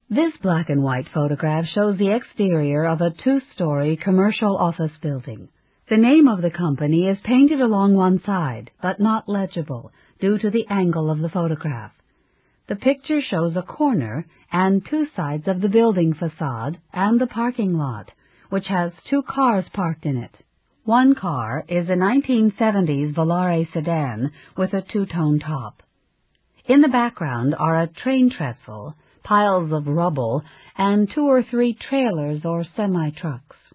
This black and white photograph shows the exterior of a two-story commercial office building. The name of the company is painted along one side, but not legible, due to the angle of the photograph. The picture shows a corner and two sides of the building facade and the parking lot, which has two cars parked in it. One car is a 1970s Volare sedan with a two-tone top. In the background are a train trestle, piles of rubble, and 2 or 3 trailers or semi-trucks.